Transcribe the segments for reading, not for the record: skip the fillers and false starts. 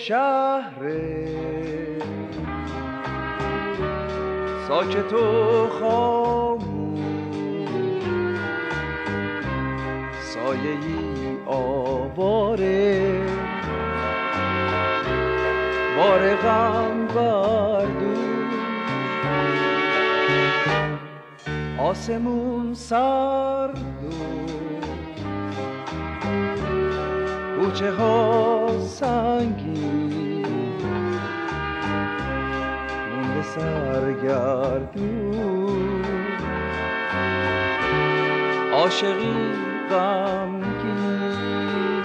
شهر ساکت و خاموش، سایه‌ای آواره بار غم بر دوش، آسمون سرد و کوچه ها سنگین، مونده سرگردون، عاشقی غمگین.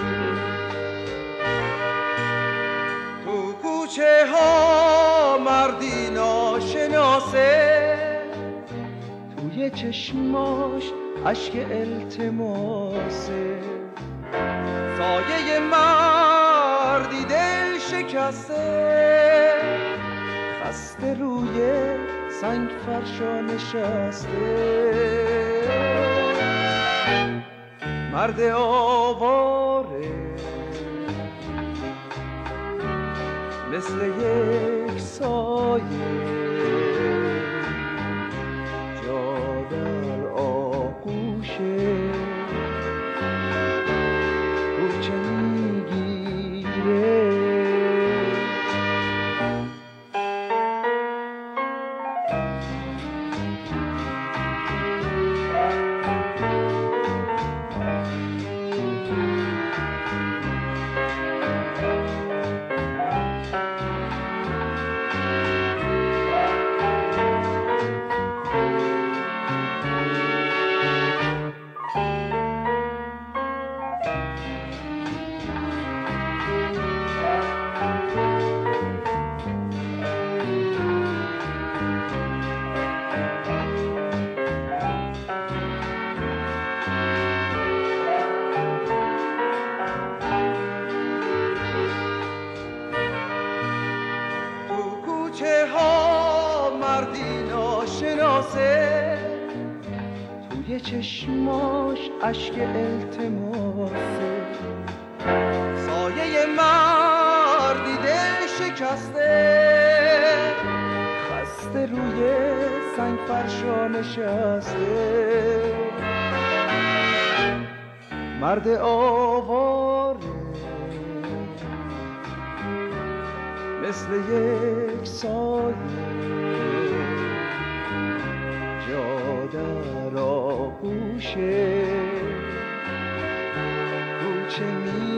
تو کوچه ها مردی ناشناسه، توی چشماش اشک التماسه، سایه مردی دل شکسته، خسته روی سنگ فرشا نشسته، مرد آواره مثل یک سایه، جا در آغوشه کوچه میگیره. توی چشماش اشک التماسه، سایه مردی دل شکسته، خسته روی سنگ فرشا نشسته، مرد آواره مثل یک سایه، جا در آغوش کوچه می